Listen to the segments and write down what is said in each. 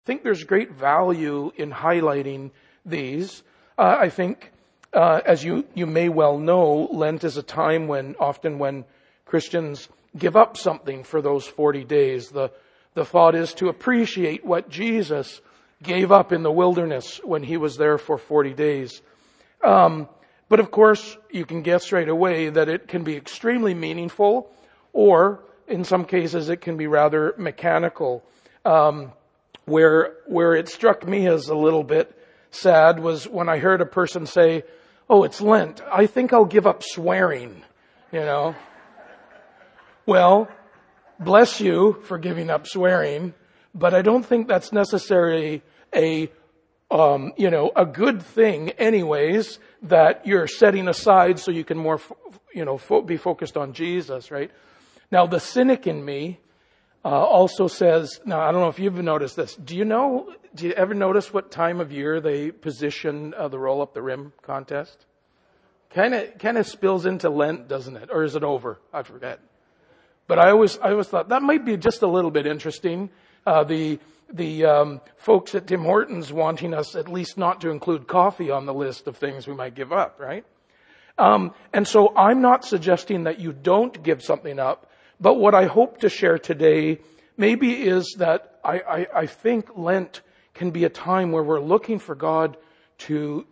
I think there's great value in highlighting these. I think, as you may well know, Lent is a time often when Christians give up something for those 40 days. The thought is to appreciate what Jesus gave up in the wilderness when he was there for 40 days. But of course, you can guess right away that it can be extremely meaningful, or in some cases it can be rather mechanical. Where it struck me as a little bit sad was when I heard a person say, "Oh, it's Lent. I think I'll give up swearing," Well, bless you for giving up swearing, but I don't think that's necessarily a good thing anyways, that you're setting aside so you can more, be focused on Jesus, right? Now, the cynic in me also says, now I don't know if you've noticed this. Do you ever notice what time of year they position the roll up the rim contest? Kind of spills into Lent, doesn't it? Or is it over? I forget. But I always thought that might be just a little bit interesting. The folks at Tim Hortons wanting us at least not to include coffee on the list of things we might give up, right? And so I'm not suggesting that you don't give something up, but what I hope to share today maybe is that I think Lent can be a time where we're looking for God to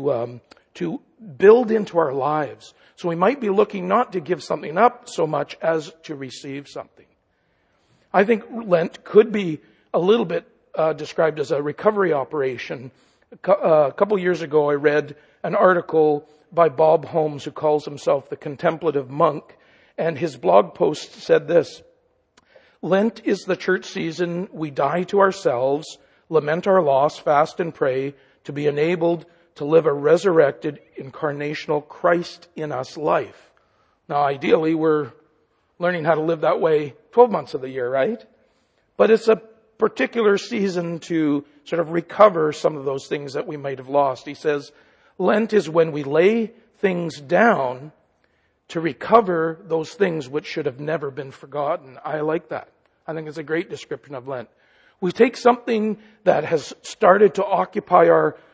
build into our lives. So we might be looking not to give something up so much as to receive something. I think Lent could be a little bit described as a recovery operation. A couple years ago, I read an article by Bob Holmes, who calls himself the Contemplative Monk, and his blog post said this: "Lent is the church season we die to ourselves, lament our loss, fast and pray, to be enabled to live a resurrected, incarnational Christ in us life." Now, ideally, we're learning how to live that way 12 months of the year, right? But it's a particular season to sort of recover some of those things that we might have lost. He says, Lent is when we lay things down to recover those things which should have never been forgotten. I like that. I think it's a great description of Lent. We take something that has started to occupy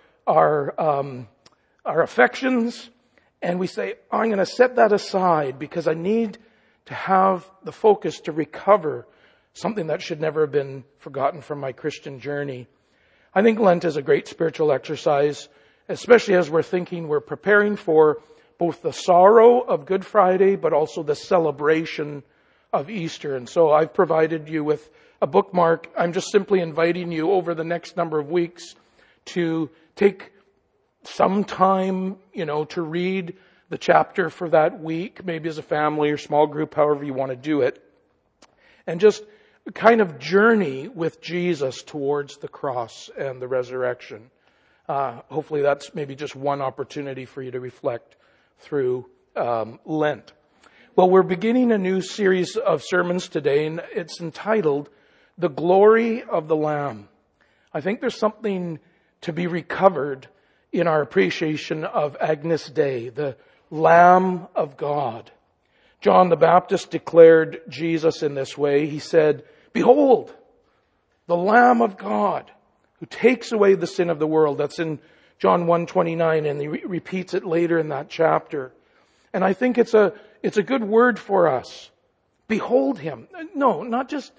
our affections, and we say, I'm going to set that aside because I need to have the focus to recover something that should never have been forgotten from my Christian journey. I think Lent is a great spiritual exercise, especially as we're preparing for both the sorrow of Good Friday, but also the celebration of Easter. And so I've provided you with a bookmark. I'm just simply inviting you over the next number of weeks to take some time, to read the chapter for that week, maybe as a family or small group, however you want to do it. And just kind of journey with Jesus towards the cross and the resurrection. Hopefully that's maybe just one opportunity for you to reflect through Lent. Well, we're beginning a new series of sermons today, and it's entitled, The Glory of the Lamb. I think there's something to be recovered in our appreciation of Agnus Dei, the Lamb of God. John the Baptist declared Jesus in this way. He said, "Behold, the Lamb of God who takes away the sin of the world." That's in John 1:29, and he repeats it later in that chapter. And I think it's a good word for us. Behold him. No, not just,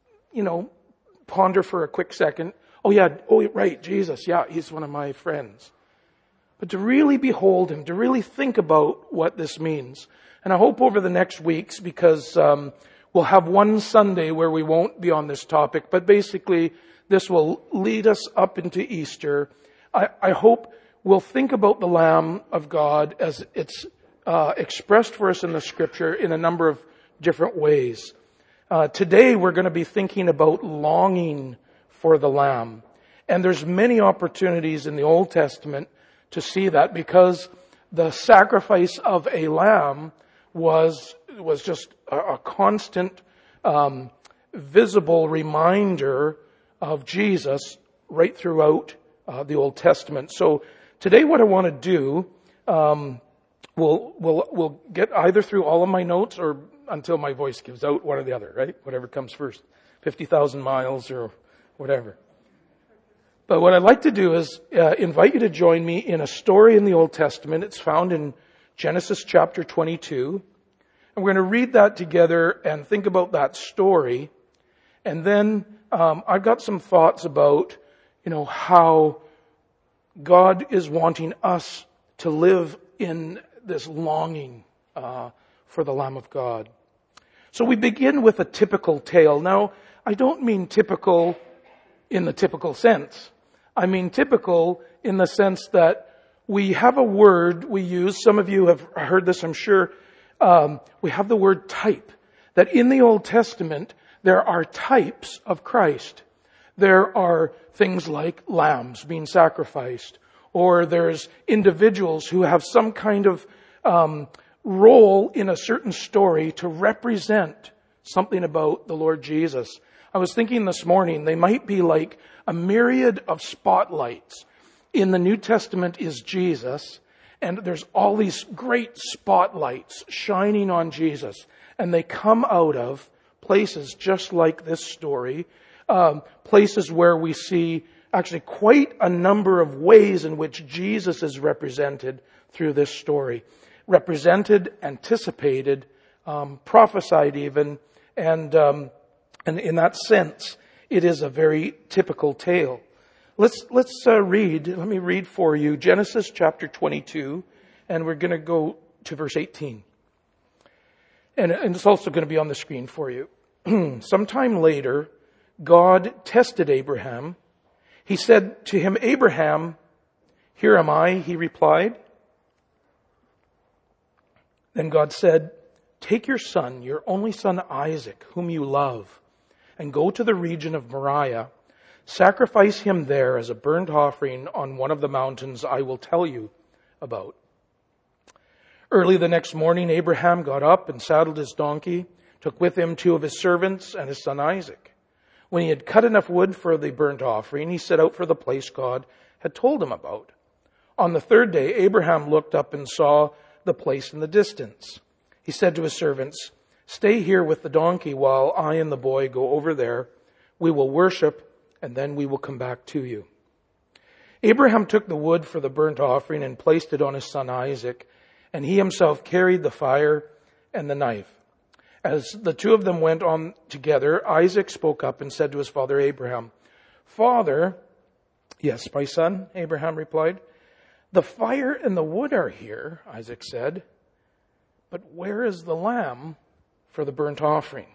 ponder for a quick second. Right, Jesus. Yeah, he's one of my friends. But to really behold him, to really think about what this means. And I hope over the next weeks, because we'll have one Sunday where we won't be on this topic, but basically this will lead us up into Easter. I hope we'll think about the Lamb of God as it's expressed for us in the Scripture in a number of different ways. Today we're going to be thinking about longing for the Lamb. And there's many opportunities in the Old Testament to see that, because the sacrifice of a lamb was just a constant, visible reminder of Jesus right throughout the Old Testament. So today what I want to do, we'll get either through all of my notes or until my voice gives out, one or the other, right? Whatever comes first, 50,000 miles or whatever. But what I'd like to do is invite you to join me in a story in the Old Testament. It's found in Genesis chapter 22. And we're going to read that together and think about that story. And then I've got some thoughts about, how God is wanting us to live in this longing for the Lamb of God. So we begin with a typical tale. Now, I don't mean typical in the typical sense. I mean typical in the sense that we have a word we use. Some of you have heard this, I'm sure. We have the word type. That in the Old Testament, there are types of Christ. There are things like lambs being sacrificed, or there's individuals who have some kind of role in a certain story to represent something about the Lord Jesus. I was thinking this morning, they might be like a myriad of spotlights. In the New Testament is Jesus, and there's all these great spotlights shining on Jesus, and they come out of places just like this story, places where we see actually quite a number of ways in which Jesus is represented through this story. Represented, anticipated, prophesied even, and in that sense, it is a very typical tale. Let's read. Let me read for you Genesis chapter 22, and we're going to go to verse 18. And it's also going to be on the screen for you. Sometime later, God tested Abraham. He said to him, "Abraham, here am I," he replied. Then God said, "Take your son, your only son Isaac, whom you love, and go to the region of Moriah. Sacrifice him there as a burnt offering on one of the mountains I will tell you about." Early the next morning, Abraham got up and saddled his donkey, took with him 2 of his servants and his son Isaac. When he had cut enough wood for the burnt offering, he set out for the place God had told him about. On the 3rd day, Abraham looked up and saw the place in the distance. He said to his servants, "Stay here with the donkey while I and the boy go over there. We will worship, and then we will come back to you." Abraham took the wood for the burnt offering and placed it on his son Isaac, and he himself carried the fire and the knife. As the 2 of them went on together, Isaac spoke up and said to his father Abraham, "Father." "Yes, my son," Abraham replied. "The fire and the wood are here," Isaac said, "but where is the lamb for the burnt offering?"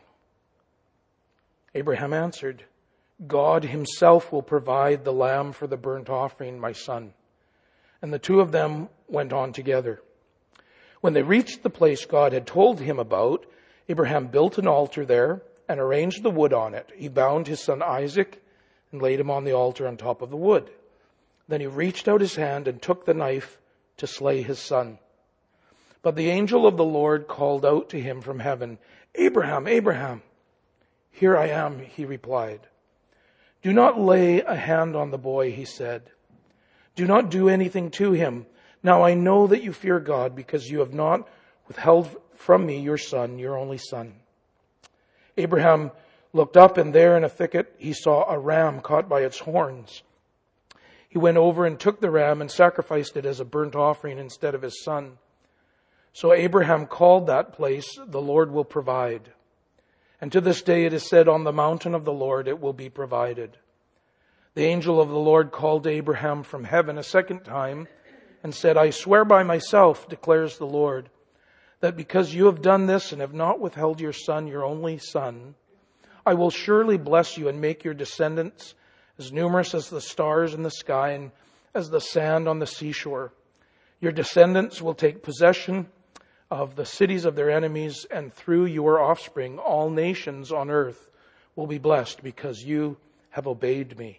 Abraham answered, "God himself will provide the lamb for the burnt offering, my son." And the 2 of them went on together. When they reached the place God had told him about, Abraham built an altar there and arranged the wood on it. He bound his son Isaac and laid him on the altar on top of the wood. Then he reached out his hand and took the knife to slay his son. But the angel of the Lord called out to him from heaven, "Abraham, Abraham." "Here I am," he replied. "Do not lay a hand on the boy," he said. "Do not do anything to him. Now I know that you fear God, because you have not withheld from me your son, your only son." Abraham looked up, and there in a thicket he saw a ram caught by its horns. He went over and took the ram and sacrificed it as a burnt offering instead of his son. So Abraham called that place, "The Lord will provide." And to this day it is said, "On the mountain of the Lord it will be provided." The angel of the Lord called Abraham from heaven a second time and said, "I swear by myself, declares the Lord, that because you have done this and have not withheld your son, your only son, I will surely bless you and make your descendants as numerous as the stars in the sky and as the sand on the seashore. Your descendants will take possession of the cities of their enemies, and through your offspring all nations on earth will be blessed because you have obeyed me."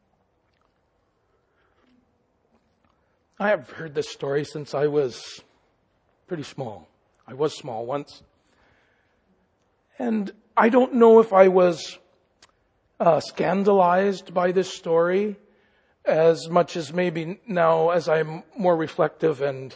I have heard this story since I was pretty small. I was small once. And I don't know if I was scandalized by this story as much as maybe now as I'm more reflective and,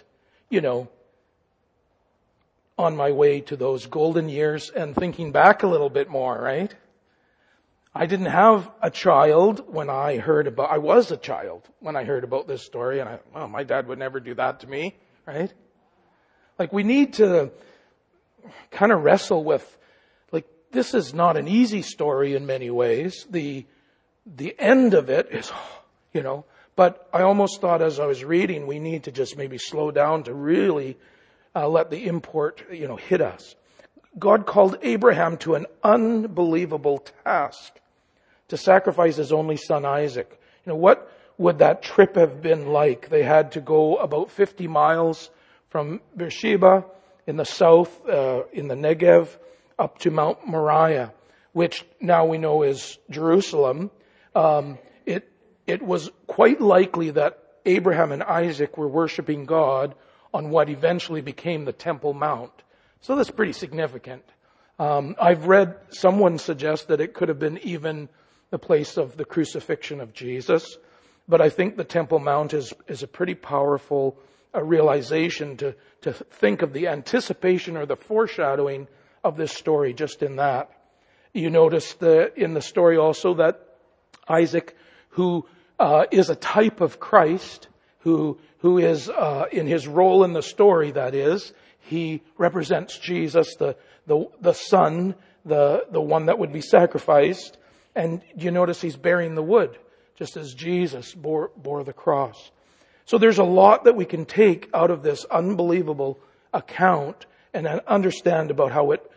on my way to those golden years and thinking back a little bit more, right? I didn't have a child when I was a child when I heard about this story, and my dad would never do that to me, right? Like, we need to kind of wrestle with, like, this is not an easy story in many ways. The end of it is, but I almost thought as I was reading, we need to just maybe slow down to really let the import, hit us. God called Abraham to an unbelievable task, to sacrifice his only son Isaac. What would that trip have been like? They had to go about 50 miles from Beersheba in the south, in the Negev, up to Mount Moriah, which now we know is Jerusalem. It was quite likely that Abraham and Isaac were worshiping God on what eventually became the Temple Mount. So that's pretty significant. I've read someone suggest that it could have been even the place of the crucifixion of Jesus. But I think the Temple Mount is a pretty powerful realization to think of the anticipation or the foreshadowing of this story just in that. You notice in the story also that Isaac, who is a type of Christ, who is in his role in the story, that is, he represents Jesus, the son, the one that would be sacrificed. And you notice he's bearing the wood, just as Jesus bore the cross. So there's a lot that we can take out of this unbelievable account and understand about how it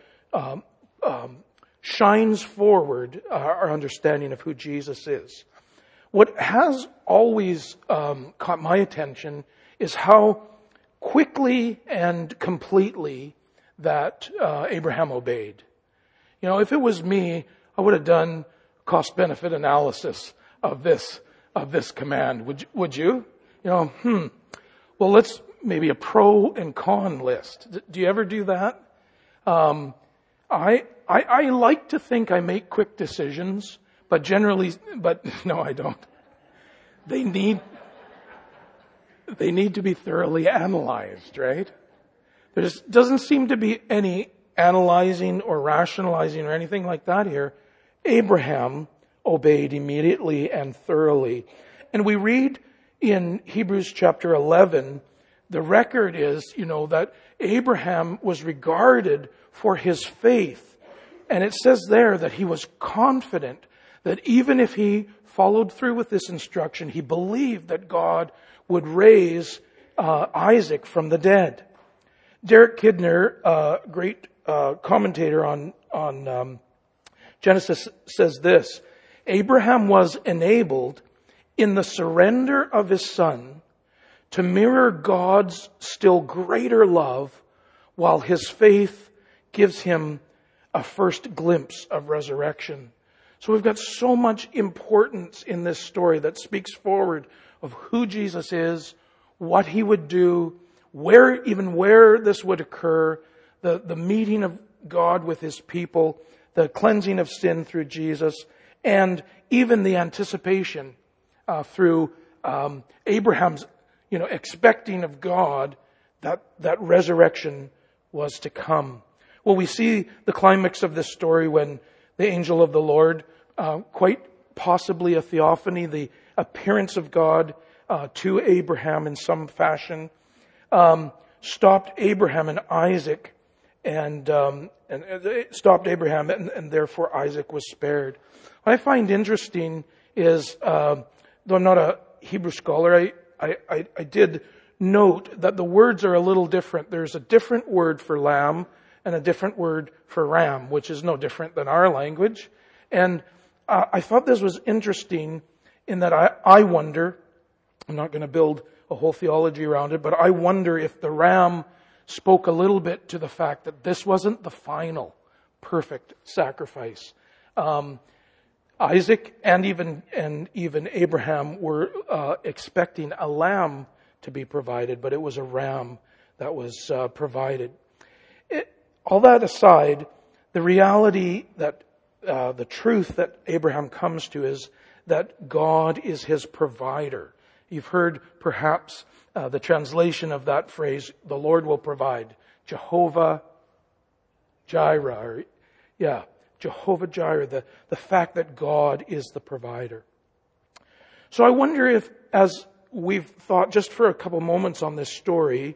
shines forward our understanding of who Jesus is. What has always caught my attention is how quickly and completely that Abraham obeyed. If it was me, I would have done cost-benefit analysis of this command. Would you? Well, let's maybe a pro and con list. Do you ever do that? I like to think I make quick decisions, but no, I don't. They need to be thoroughly analyzed, right? There doesn't seem to be any analyzing or rationalizing or anything like that here. Abraham obeyed immediately and thoroughly. And we read in Hebrews chapter 11, the record is, that Abraham was regarded for his faith. And it says there that he was confident that even if he followed through with this instruction, he believed that God would raise Isaac from the dead. Derek Kidner, great commentator on Genesis, says this: Abraham was enabled in the surrender of his son to mirror God's still greater love, while his faith gives him a first glimpse of resurrection. So we've got so much importance in this story that speaks forward of who Jesus is, what he would do, where this would occur, the meeting of God with his people, the cleansing of sin through Jesus, and even the anticipation through Abraham's, expecting of God that resurrection was to come. Well, we see the climax of this story when the angel of the Lord, quite possibly a theophany, the appearance of God to Abraham in some fashion, stopped Abraham and Isaac, and stopped Abraham, and therefore Isaac was spared. What I find interesting is, though I'm not a Hebrew scholar, I did note that the words are a little different. There's a different word for lamb and a different word for ram, which is no different than our language. And I thought this was interesting in that I wonder, I'm not going to build a whole theology around it, but I wonder if the ram spoke a little bit to the fact that this wasn't the final perfect sacrifice. Isaac and even Abraham were expecting a lamb to be provided, but it was a ram that was provided. All that aside, the reality that the truth that Abraham comes to is that God is his provider. You've heard perhaps the translation of that phrase, the Lord will provide. Jehovah Jireh. Jehovah Jireh, the fact that God is the provider. So I wonder if, as we've thought just for a couple moments on this story,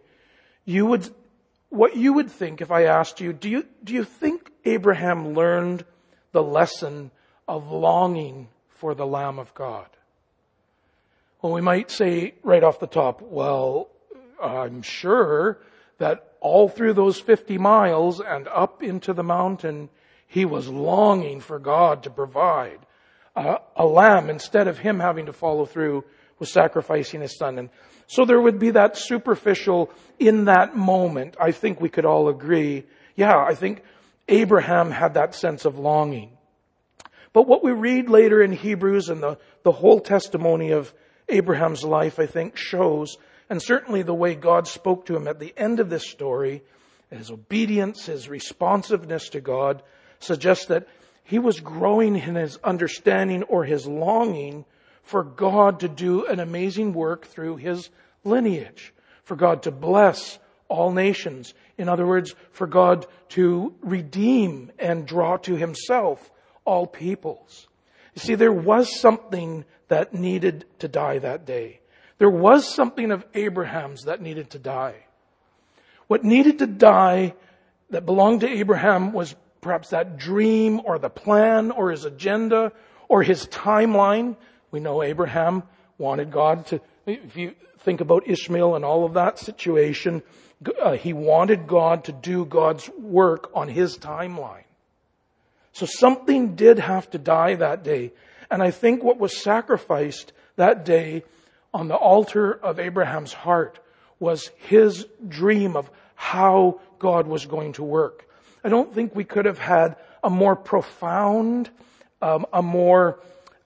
what you would think if I asked you, do you think Abraham learned the lesson of longing for the Lamb of God? Well, we might say right off the top, well, I'm sure that all through those 50 miles and up into the mountain, he was longing for God to provide a lamb instead of him having to follow through with sacrificing his son. And so there would be that superficial, in that moment, I think we could all agree, yeah, I think Abraham had that sense of longing. But what we read later in Hebrews and the whole testimony of Abraham's life, I think, shows, and certainly the way God spoke to him at the end of this story, his obedience, his responsiveness to God, suggests that he was growing in his understanding or his longing for God to do an amazing work through his lineage, for God to bless all nations. In other words, for God to redeem and draw to himself all peoples. You see, there was something that needed to die that day. There was something of Abraham's that needed to die. What needed to die that belonged to Abraham was perhaps that dream or the plan or his agenda or his timeline. We know Abraham wanted God to, if you think about Ishmael and all of that situation, he wanted God to do God's work on his timeline. So something did have to die that day. And I think what was sacrificed that day on the altar of Abraham's heart was his dream of how God was going to work. I don't think we could have had a more profound, a more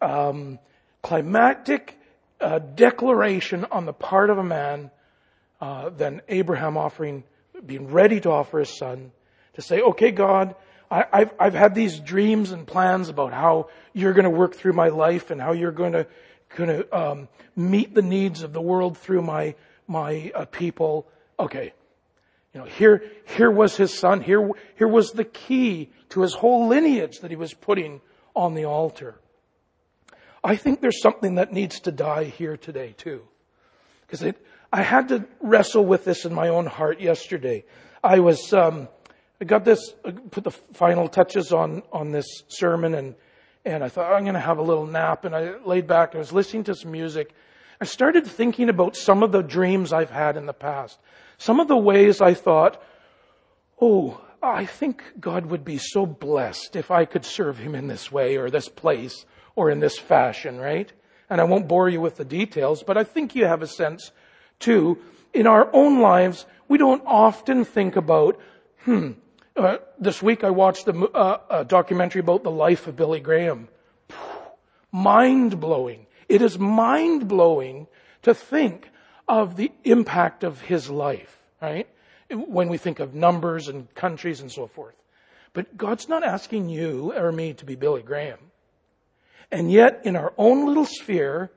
climactic declaration on the part of a man than Abraham being ready to offer his son, to say, okay, God, I've had these dreams and plans about how you're going to work through my life and how you're going to meet the needs of the world through my people. Okay. Here was his son. Here was the key to his whole lineage that he was putting on the altar. I think there's something that needs to die here today too. Because I had to wrestle with this in my own heart yesterday. I got this, put the final touches on this sermon and I thought, I'm going to have a little nap, and I laid back and I was listening to some music. I started thinking about some of the dreams I've had in the past. Some of the ways I thought, I think God would be so blessed if I could serve him in this way or this place or in this fashion, right? And I won't bore you with the details, but I think you have a sense too. In our own lives, we don't often think about, this week I watched a documentary about the life of Billy Graham. Mind-blowing. It is mind-blowing to think of the impact of his life, right? When we think of numbers and countries and so forth. But God's not asking you or me to be Billy Graham. And yet, in our own little sphere,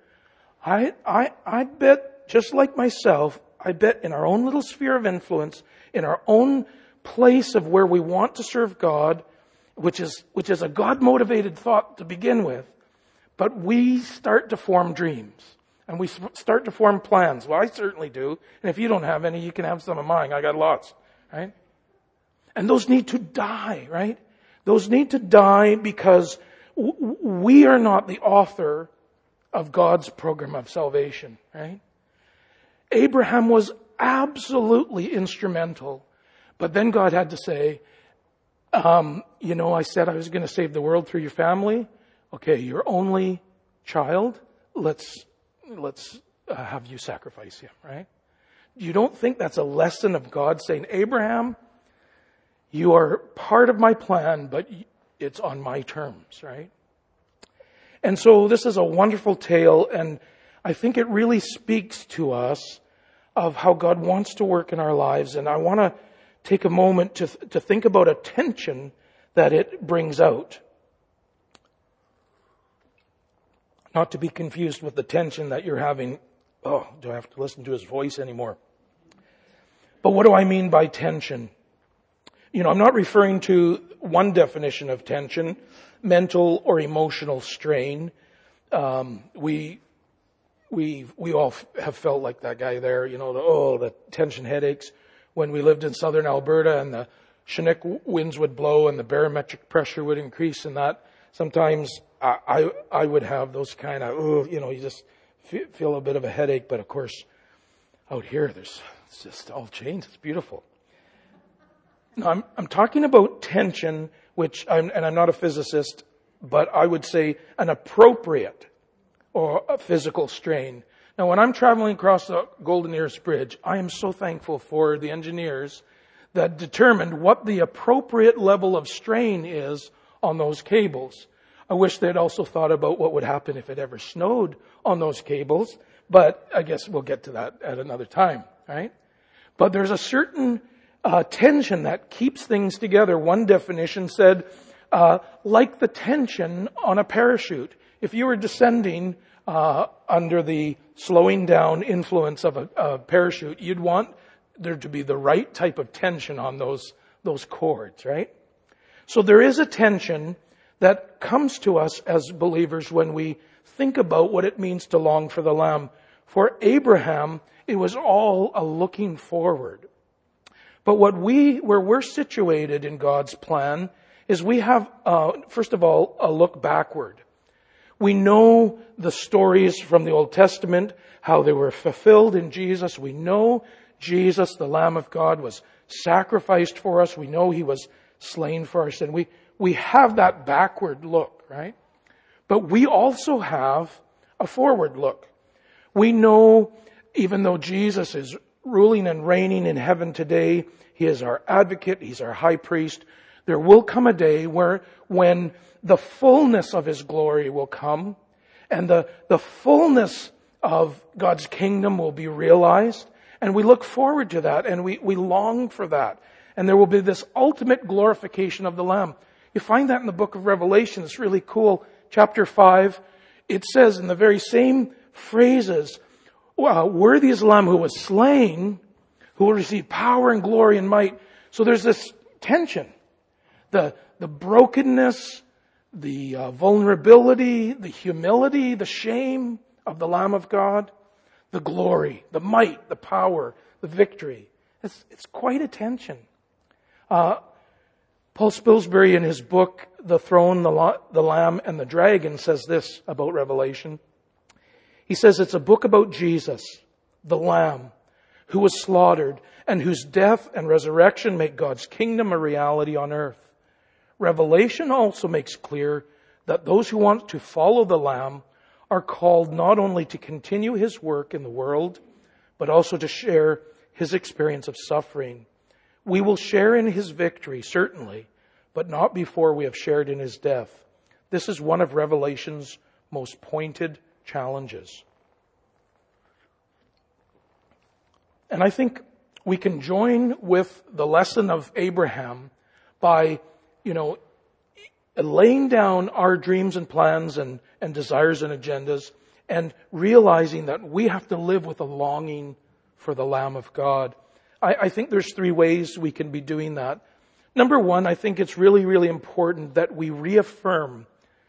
I bet, just like myself, I bet in our own little sphere of influence, in our own place of where we want to serve God, which is a God-motivated thought to begin with, but we start to form dreams. And we start to form plans. Well, I certainly do. And if you don't have any, you can have some of mine. I got lots, right? And those need to die, right? Those need to die because we are not the author of God's program of salvation, right? Abraham was absolutely instrumental. But then God had to say, I said I was going to save the world through your family. Okay, your only child, let's have you sacrifice him, right? You don't think that's a lesson of God saying, Abraham, you are part of my plan, but it's on my terms, right? And so this is a wonderful tale, and I think it really speaks to us of how God wants to work in our lives. And I want to take a moment to think about a tension that it brings out. Not to be confused with the tension that you're having. Oh, do I have to listen to his voice anymore? But what do I mean by tension? I'm not referring to one definition of tension, mental or emotional strain. We all have felt like that guy there, the tension headaches when we lived in southern Alberta and the Chinook winds would blow and the barometric pressure would increase, and that sometimes I would have those kind of, you just feel a bit of a headache. But of course, out here, it's just all changed. It's beautiful. Now, I'm talking about tension, and I'm not a physicist, but I would say an appropriate or a physical strain. Now, when I'm traveling across the Golden Ears Bridge, I am so thankful for the engineers that determined what the appropriate level of strain is on those cables. I wish they'd also thought about what would happen if it ever snowed on those cables, but I guess we'll get to that at another time, right? But there's a certain tension that keeps things together. One definition said, like the tension on a parachute. If you were descending under the slowing down influence of a parachute, you'd want there to be the right type of tension on those cords, right? So there is a tension that comes to us as believers when we think about what it means to long for the Lamb. For Abraham, it was all a looking forward. But where we're situated in God's plan is we have, first of all, a look backward. We know the stories from the Old Testament, how they were fulfilled in Jesus. We know Jesus, the Lamb of God, was sacrificed for us. We know He was slain for our sin. We have that backward look, right? But we also have a forward look. We know, even though Jesus is ruling and reigning in heaven today, He is our advocate, He's our high priest, there will come a day when the fullness of His glory will come and the fullness of God's kingdom will be realized. And we look forward to that and we long for that. And there will be this ultimate glorification of the Lamb. You find that in the book of Revelation. It's really cool. Chapter 5, it says in the very same phrases, worthy is the Lamb who was slain, who will receive power and glory and might. So there's this tension. The brokenness, the vulnerability, the humility, the shame of the Lamb of God, the glory, the might, the power, the victory. It's quite a tension. Paul Spilsbury in his book, The Throne, the Lamb, and the Dragon, says this about Revelation. He says it's a book about Jesus, the Lamb, who was slaughtered and whose death and resurrection make God's kingdom a reality on earth. Revelation also makes clear that those who want to follow the Lamb are called not only to continue His work in the world, but also to share His experience of suffering. We will share in His victory, certainly, but not before we have shared in His death. This is one of Revelation's most pointed challenges. And I think we can join with the lesson of Abraham by, laying down our dreams and plans and desires and agendas and realizing that we have to live with a longing for the Lamb of God. I think there's 3 ways we can be doing that. Number 1, I think it's really, really important that we reaffirm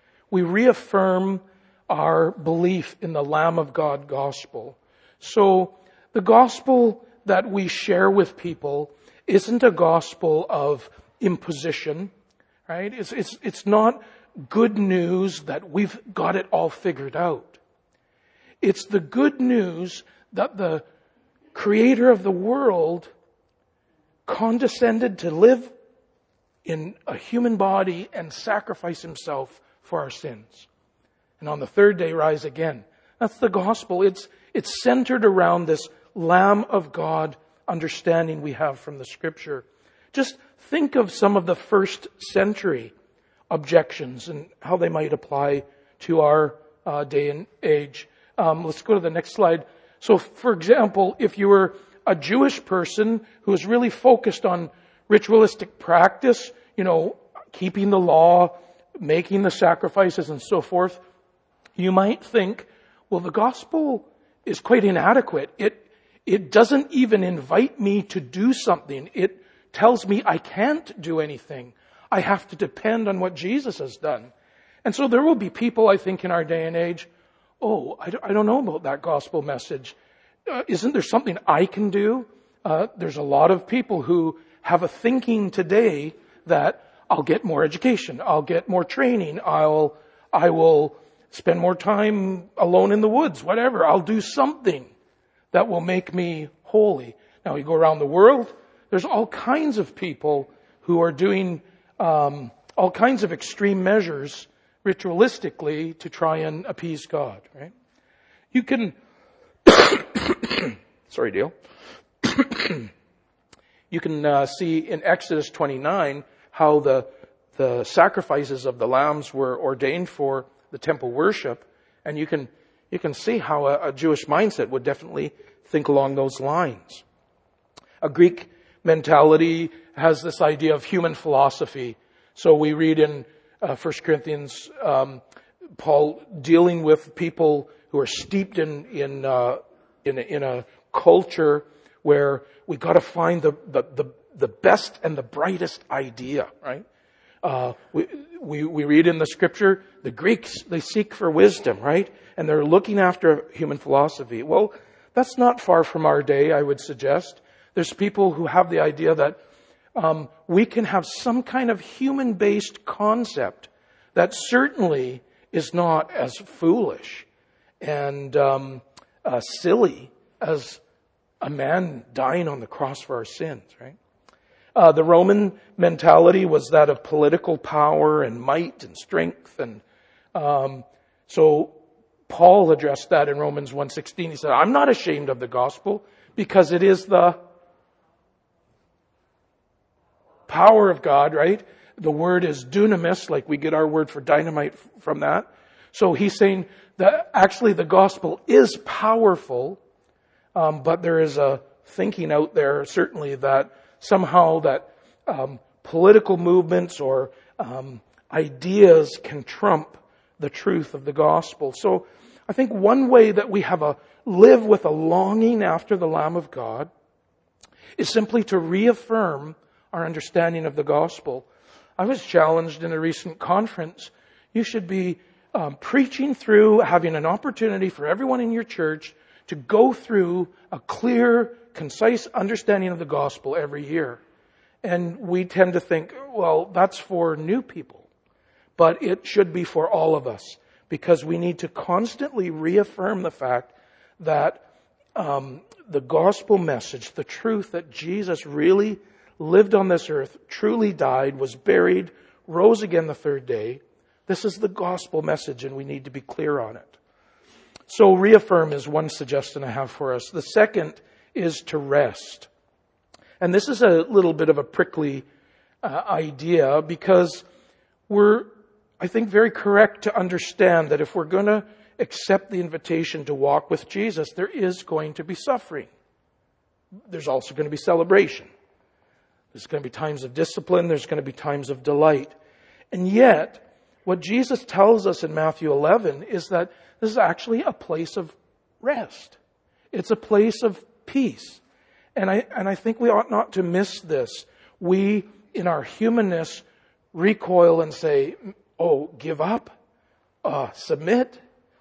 our belief in the Lamb of God gospel. So the gospel that we share with people isn't a gospel of imposition, right? It's not good news that we've got it all figured out. It's the good news that the Creator of the world condescended to live in a human body and sacrifice Himself for our sins. And on the 3rd day rise again. That's the gospel. It's centered around this Lamb of God understanding we have from the Scripture. Just think of some of the 1st century objections and how they might apply to our day and age. Let's go to the next slide. So, for example, if you were a Jewish person who was really focused on ritualistic practice, keeping the law, making the sacrifices and so forth, you might think, well, the gospel is quite inadequate. It doesn't even invite me to do something. It tells me I can't do anything. I have to depend on what Jesus has done. And so there will be people, I think, in our day and age, I don't know about that gospel message. Isn't there something I can do? There's a lot of people who have a thinking today that I'll get more education, I'll get more training, I will spend more time alone in the woods, whatever. I'll do something that will make me holy. Now you go around the world, there's all kinds of people who are doing all kinds of extreme measures ritualistically to try and appease God, right? You can, sorry, Dale. You can see in Exodus 29 how the sacrifices of the lambs were ordained for the temple worship, and you can see how a Jewish mindset would definitely think along those lines. A Greek mentality has this idea of human philosophy. So we read in 1 Corinthians, Paul dealing with people who are steeped in a culture where we got to find the best and the brightest idea, right? We read in the scripture, the Greeks, they seek for wisdom, right? And they're looking after human philosophy. Well, that's not far from our day, I would suggest. There's people who have the idea that we can have some kind of human-based concept that certainly is not as foolish and silly as a man dying on the cross for our sins, right? The Roman mentality was that of political power and might and strength. And so Paul addressed that in Romans 1:16. He said, I'm not ashamed of the gospel because it is the power of God, right? The word is dunamis, like we get our word for dynamite from that. So he's saying that actually the gospel is powerful, but there is a thinking out there certainly that somehow that political movements or ideas can trump the truth of the gospel. So I think one way that we live with a longing after the Lamb of God is simply to reaffirm our understanding of the gospel. I was challenged in a recent conference. You should be preaching through, having an opportunity for everyone in your church to go through a clear, concise understanding of the gospel every year. And we tend to think, well, that's for new people. But it should be for all of us, because we need to constantly reaffirm the fact that the gospel message, the truth that Jesus really lived on this earth, truly died, was buried, rose again the third day. This is the gospel message, and we need to be clear on it. So reaffirm is one suggestion I have for us. The second is to rest. And this is a little bit of a prickly idea, because we're, I think, very correct to understand that if we're going to accept the invitation to walk with Jesus, there is going to be suffering. There's also going to be celebration. There's going to be times of discipline. There's going to be times of delight. And yet, what Jesus tells us in Matthew 11 is that this is actually a place of rest. It's a place of peace. And I think we ought not to miss this. We, in our humanness, recoil and say, give up, submit,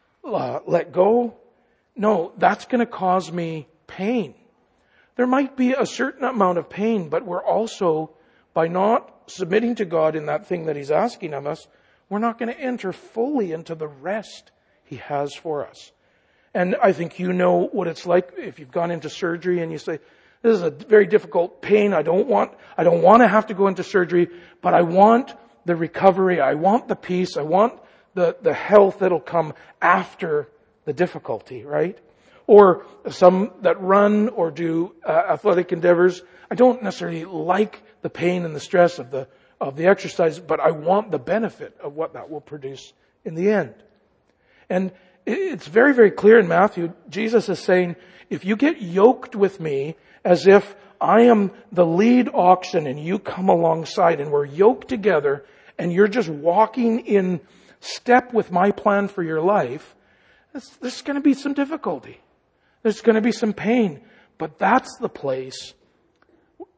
let go. No, that's going to cause me pain. There might be a certain amount of pain, but we're also, by not submitting to God in that thing that He's asking of us, we're not going to enter fully into the rest He has for us. And I think you know what it's like if you've gone into surgery and you say, this is a very difficult pain. I don't want to have to go into surgery, but I want the recovery. I want the peace. I want the health that'll come after the difficulty, right? Or some that run or do athletic endeavors. I don't necessarily like the pain and the stress of the exercise, but I want the benefit of what that will produce in the end. And it's very, very clear in Matthew. Jesus is saying, if you get yoked with me as if I am the lead oxen and you come alongside and we're yoked together and you're just walking in step with my plan for your life, there's going to be some difficulty. There's going to be some pain. But that's the place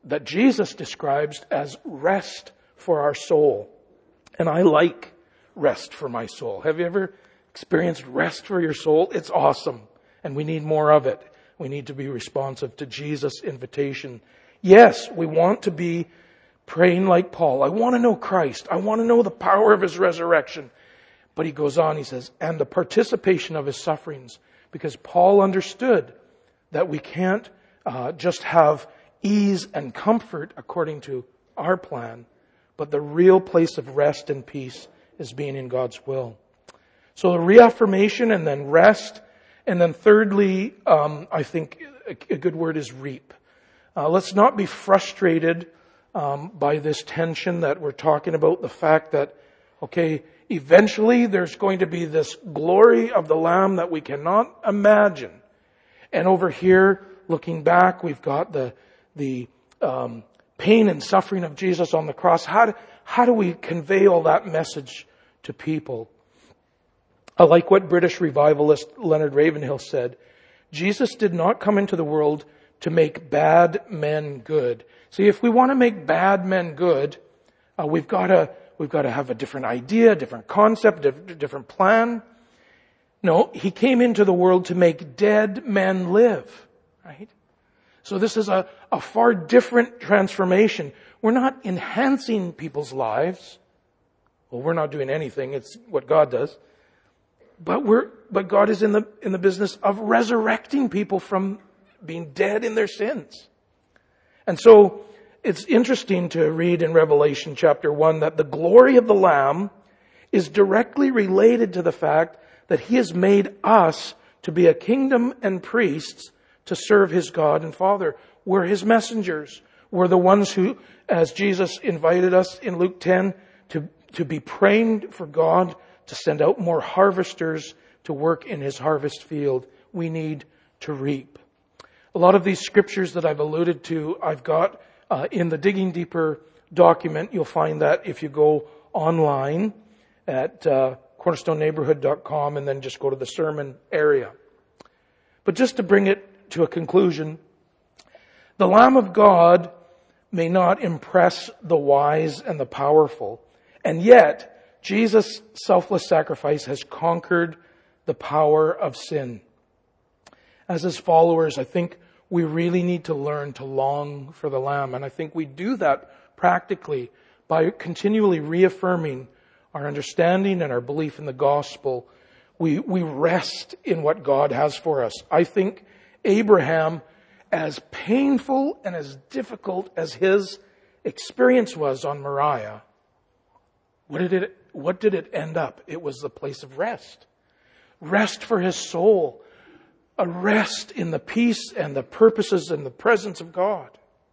that Jesus describes as rest for our soul. And I like rest for my soul. Have you ever experienced rest for your soul? It's awesome. And we need more of it. We need to be responsive to Jesus' invitation. Yes, we want to be praying like Paul. I want to know Christ. I want to know the power of His resurrection. But he goes on, he says, and the participation of His sufferings. Because Paul understood that we can't just have ease and comfort according to our plan, but the real place of rest and peace is being in God's will. So the reaffirmation and then rest. And then thirdly, I think a good word is reap. Let's not be frustrated by this tension that we're talking about. The fact that, okay, eventually there's going to be this glory of the Lamb that we cannot imagine. And over here, looking back, we've got the pain and suffering of Jesus on the cross. How do we convey all that message to people? I like what British revivalist Leonard Ravenhill said. Jesus did not come into the world to make bad men good. See, if we want to make bad men good, we've got to have a different idea, a different concept, a different plan. No, He came into the world to make dead men live, right? So this is a far different transformation. We're not enhancing people's lives. Well, we're not doing anything. It's what God does. But God is in the business of resurrecting people from being dead in their sins. And so it's interesting to read in Revelation chapter 1 that the glory of the Lamb is directly related to the fact that He has made us to be a kingdom and priests to serve His God and Father. We're His messengers. We're the ones who, as Jesus invited us in Luke 10, to be praying for God to send out more harvesters to work in His harvest field. We need to reap. A lot of these scriptures that I've alluded to, I've got in the Digging Deeper document. You'll find that if you go online at cornerstoneneighborhood.com and then just go to the sermon area. But just to bring it to a conclusion, the Lamb of God may not impress the wise and the powerful, and yet Jesus' selfless sacrifice has conquered the power of sin. As His followers, I think we really need to learn to long for the Lamb. And I think we do that practically by continually reaffirming our understanding and our belief in the gospel. We rest in what God has for us. I think Abraham, as painful and as difficult as his experience was on Moriah, what did it end up? It was the place of rest. Rest for his soul. A rest in the peace and the purposes and the presence of God.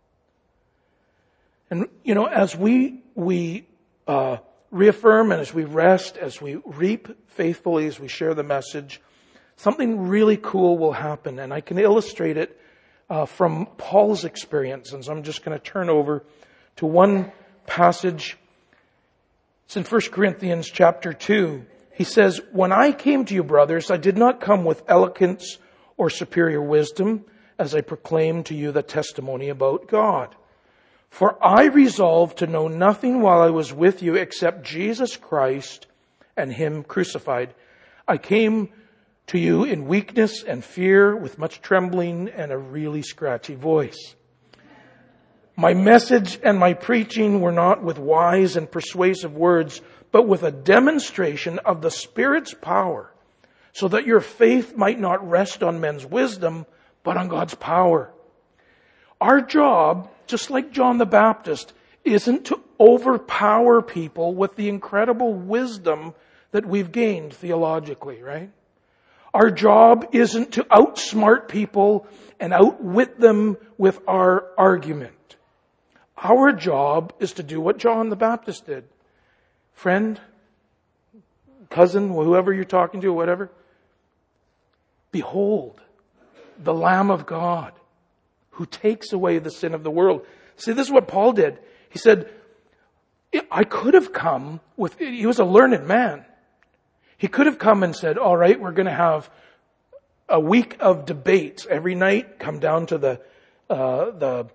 And, as we reaffirm and as we rest, as we reap faithfully, as we share the message, something really cool will happen. And I can illustrate it from Paul's experience. And so I'm just going to turn over to one passage. It's in 1 Corinthians chapter 2. He says, "When I came to you, brothers, I did not come with eloquence or superior wisdom, as I proclaimed to you the testimony about God. For I resolved to know nothing while I was with you except Jesus Christ and Him crucified. I came to you in weakness and fear, with much trembling and a really scratchy voice. My message and my preaching were not with wise and persuasive words, but with a demonstration of the Spirit's power, so that your faith might not rest on men's wisdom, but on God's power." Our job, just like John the Baptist, isn't to overpower people with the incredible wisdom that we've gained theologically, right? Our job isn't to outsmart people and outwit them with our argument. Our job is to do what John the Baptist did. Friend, cousin, whoever you're talking to, whatever. Behold, the Lamb of God who takes away the sin of the world. See, this is what Paul did. He said, I could have come with, he was a learned man. He could have come and said, all right, we're going to have a week of debates every night. Come down to the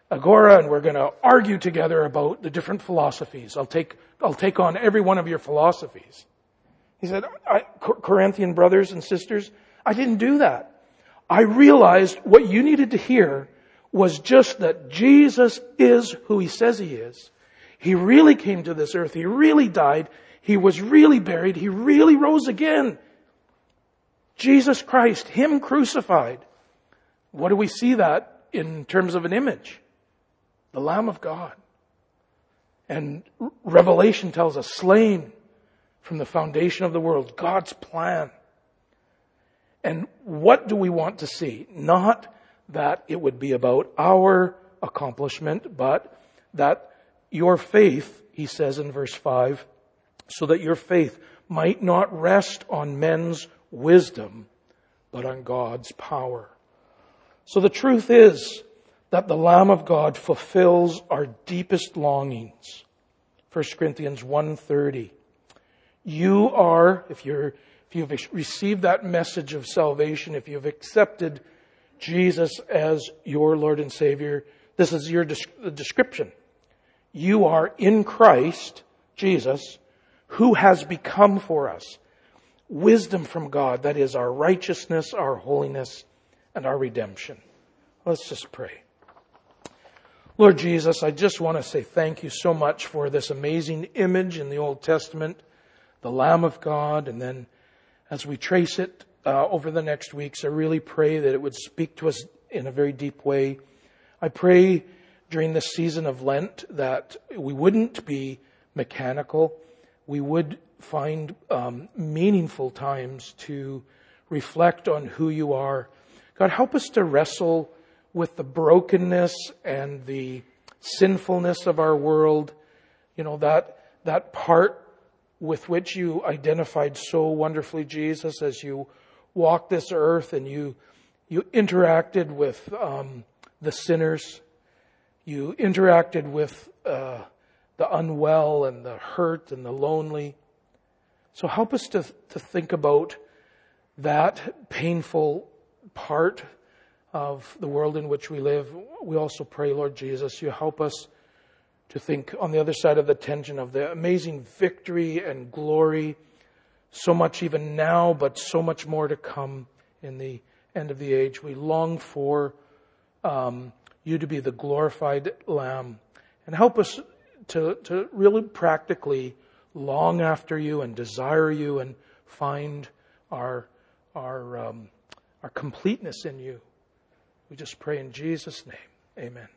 agora and we're going to argue together about the different philosophies. I'll take on every one of your philosophies. He said, Corinthian brothers and sisters, I didn't do that. I realized what you needed to hear was just that Jesus is who he says he is. He really came to this earth. He really died. He was really buried. He really rose again. Jesus Christ, him crucified. What do we see that in terms of an image? The Lamb of God. And Revelation tells us, slain from the foundation of the world, God's plan. And what do we want to see? Not that it would be about our accomplishment, but that your faith, he says in verse 5, so that your faith might not rest on men's wisdom, but on God's power. So the truth is that the Lamb of God fulfills our deepest longings. 1 Corinthians 1:30. You are, if you've received that message of salvation, if you've accepted Jesus as your Lord and Savior, this is your description. You are in Christ, Jesus, who has become for us wisdom from God, that is our righteousness, our holiness, and our redemption. Let's just pray. Lord Jesus, I just want to say thank you so much for this amazing image in the Old Testament, the Lamb of God, and then as we trace it over the next weeks, I really pray that it would speak to us in a very deep way. I pray during this season of Lent that we wouldn't be mechanical. We would find meaningful times to reflect on who you are. God, help us to wrestle with the brokenness and the sinfulness of our world. You know, that part with which you identified so wonderfully, Jesus, as you walked this earth and you interacted with the sinners. You interacted with the unwell and the hurt and the lonely. So help us to think about that painful part of the world in which we live. We also pray, Lord Jesus, you help us to think on the other side of the tension of the amazing victory and glory, so much even now, but so much more to come in the end of the age. We long for you to be the glorified Lamb, and help us to really practically long after you and desire you and find our completeness in you. We just pray in Jesus' name. Amen.